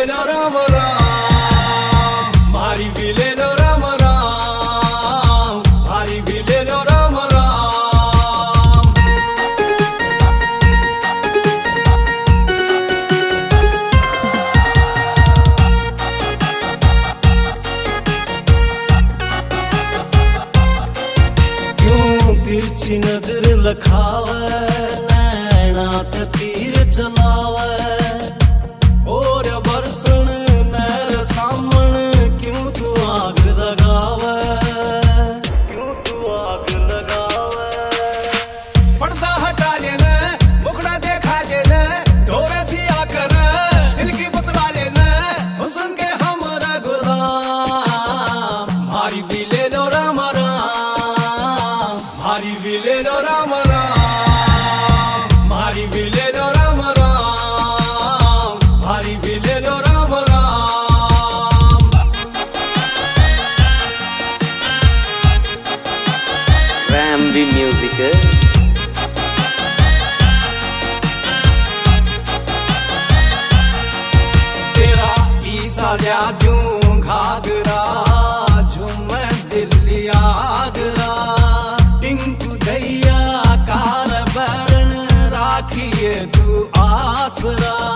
लो राम राम, मारी भी ले लो राम राम, मारी भी ले लो राम राम। क्यों तिरछी नजर लखावे, नैना ते तीर चलावे, और बरसण नैर सामन क्यों तू आग लगावे, क्यों तू आग लगावे। पर्दा हटा लेना, मुखड़ा देखा लेना, डोरे सी आकर दिल की बतला लेना, हुस्न के हमरा गुलाम, मारी भी ले लो राम राम, मारी भी ले लो राम राम, मारी भी ले लो राम राम, मारी भी ले लो राम राम। रैम भी म्यूजिक। तेरा ईसा दूं घाघरा, झूमे दिल्ली आगरा, टिंकू दैया कार बरन राखिए तू आसरा।